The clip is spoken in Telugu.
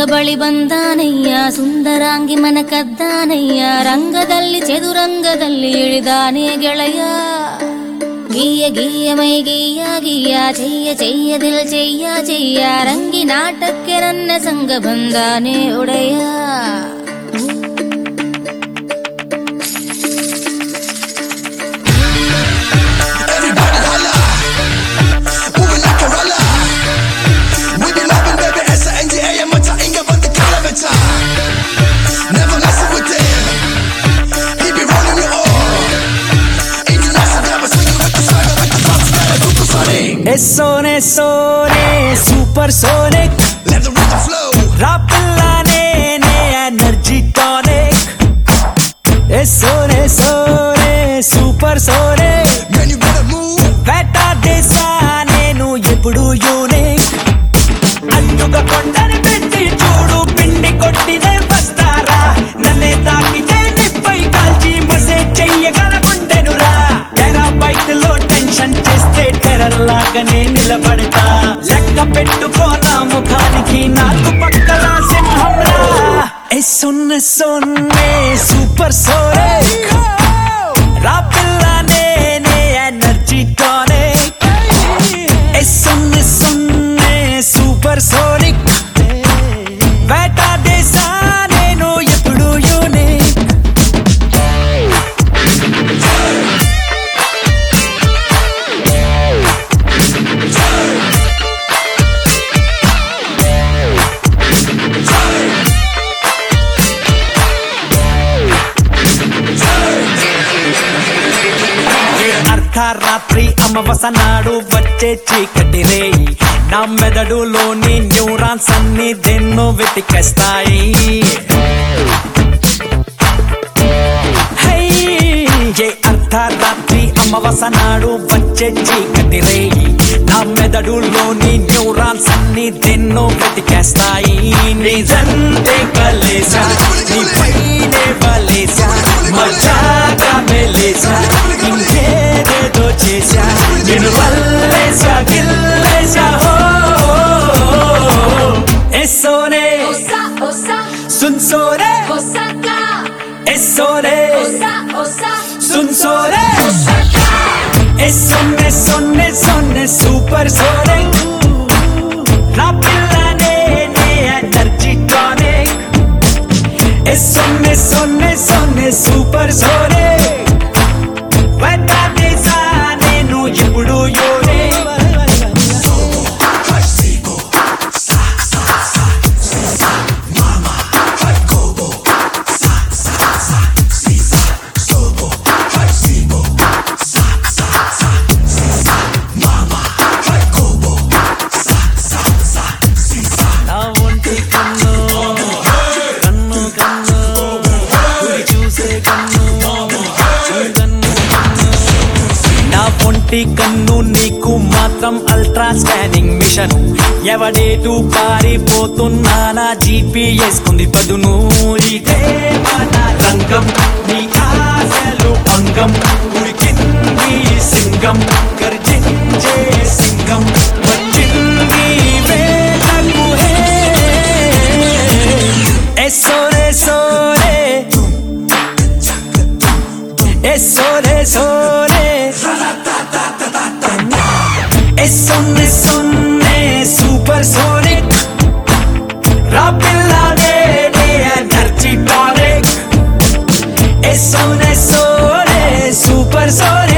ಬಳಿ ಬಂದಾನಯ್ಯ ಸುಂದರಾಂಗಿ ಮನ ಕದ್ದಾನಯ್ಯ ರಂಗದಲ್ಲಿ ಚದುರಂಗದಲ್ಲಿ ಇಳಿದಾನೆ ಗೆಳೆಯ ಗೀಯ ಗೀಯ ಮೈ ಗೀಯ ಗೀಯ ಚೆಯ್ಯ ಚೆಯ್ಯ ದಿಲ್ ಚೆಯ್ಯ ಚೆಯ್ಯ ರಂಗಿ ನಾಟಕ್ಕೆ ನನ್ನ ಸಂಗ ಬಂದಾನೆ ಒಡೆಯ Sone sone supersonic let the rhythm flow rapillane ne energy tonic sone sone supersonic man you better move beta desa nenu eppudu unique anduga kondani petti chudu pindi kottine vastara nanne taakite nippai kalchi mase cheyyagala kundenura terabyte lo tension cheste terrorlagane nilabadta lekka pettukona mukhaniki naaku pakkala simhamra sonne sonne supersonic rapillane ne energy tonic sonne sonne supersonic beta desa nenu eppudu unique రాత్రి అమవసనాడు వచ్చే చీకటి రేయి నా మెదడులోని న్యూరాన్స్ అన్ని దేన్నో వెతికేస్తాయి ఏ అర్ధరాత్రి అమవసనాడు వచ్చే చీకటి రేయి నా మెదడులోని న్యూరాన్స్ అన్ని దేన్నో వెతికేస్తాయి నిజంతే కలేసా నీ పైనే వలేసా మజాగా మెలేసా ఇంకేదేదో చేసా నేను వల్లేసా గిల్లేసా ఎస్సోనే సున్ సోరే ఎస్సోనే సున్ సోరే ఎస్సోనే సొన్నే సొన్నే సూపర్ సోరే నా పిల్లనే నే ఎనర్జీ టానిక్ ఎస్సోనే సొన్నే సొన్నే సూపర్ సోరే వెంటా దేశా నేను ఇప్పుడు యోనే కన్ను నీకు మాత్రం అల్ట్రా స్కానింగ్ మిషన్ ఎవడేటు పారిపోతున్నానా జీపీఎస్ కుంది పదును ఇదే మన రంగం నీ ఆశలు అంగం ఉరికింది సింగం గర్జించే సింగం వచ్చింది వేలకు సోరే సోరే సోరే సోరే sonne sonne supersonic rapillane ne energy tonic sonne sonne supersonic